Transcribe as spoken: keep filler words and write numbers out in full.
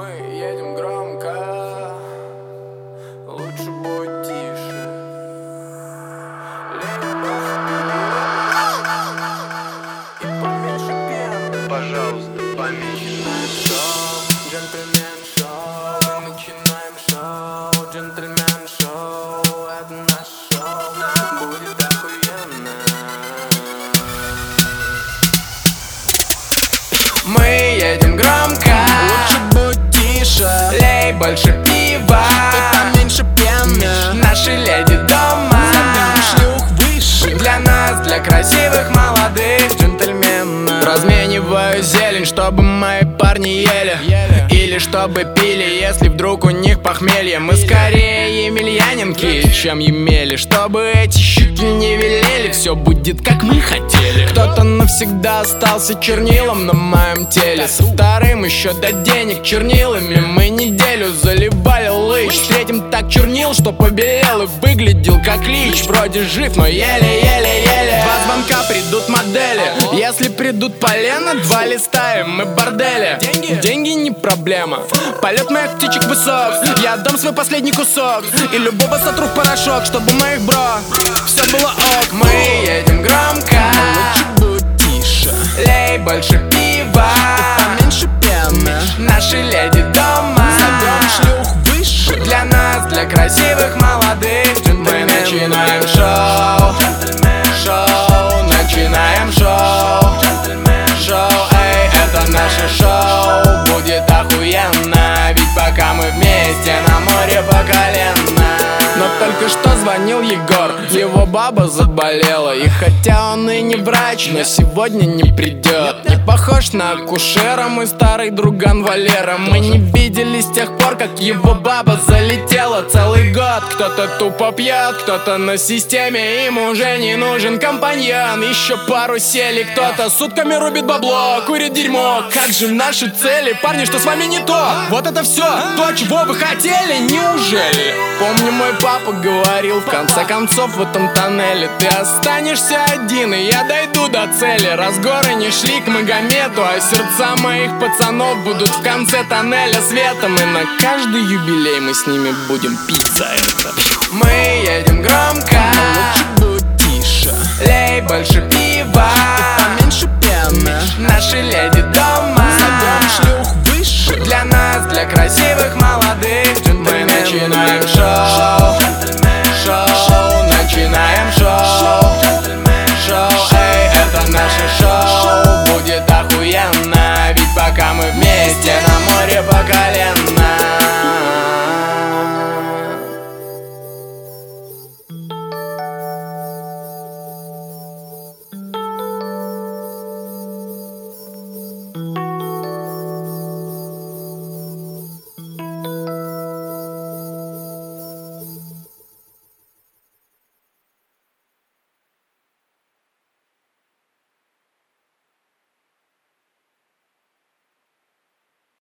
Мы едем громко, лучше будет тише. И поменьше пены, пожалуйста, поменьше. шоу, джентльмен шоу. Мы начинаем шоу, джентльмен шоу. Это наше шоу, будет охуенно. Мы едем громко, лучше будь тише, лей больше пива и поменьше пены. Наши леди дома, Зовем шлюх выше, для нас, для красивых молодых джентльменов. Размениваю зелень, чтобы мои парни ели, или чтобы пили, если вдруг у них похмелье. Мы скорее емельяненки, чем емели, чтобы эти щуки не велели. Все будет как мы хотели. Кто-то навсегда остался чернилом на моем теле, со вторым еще до денег чернилами. Мы неделю заливали лыж, третьим так чернил, что побелел и выглядел как лич. Вроде жив, но еле-еле-еле. Два звонка, придут модели. Если придут полено, два листаем, мы бордели. Деньги? Деньги не проблема. Полет моих птичек высок, я отдам свой последний кусок и любого сотру в порошок, чтобы моих бро все было ок. Мы едем громко, лучше будь тише, лей больше пива и поменьше пены. Наши леди дома, Зовем шлюх выше, для нас, для красивых молодых джентльменов. Мы начинаем шоу, шоу, начинаем шоу, шоу, эй, это наше шоу, будет охуенно, ведь пока мы вместе на море по колено. Но только что звонил Егор, его баба заболела. И хотя он и не врач, но сегодня не придет. Не похож на акушера, мой старый друган Валера. Мы не виделись с тех пор, как его баба залетела. Целый год кто-то тупо пьет, кто-то на системе, им уже не нужен компаньон. Еще пару сели, кто-то сутками рубит бабло, курит дерьмо. Как же наши цели, парни, что с вами не то? Вот это все, то, чего вы хотели, неужели? Помню, мой папа говорил, в конце концов в этом тоннеле ты останешься один, и я дойду до цели. Раз горы не шли к Магомету, а сердца моих пацанов будут в конце тоннеля светом. И на каждый юбилей мы с ними будем пить за это. Мы едем громко, лучше будь тише, лей больше пива и поменьше пены. Наши леди дома, Зовем шлюх выше, для нас, для красивых молодых джентльменов. Мы начинаем шоу,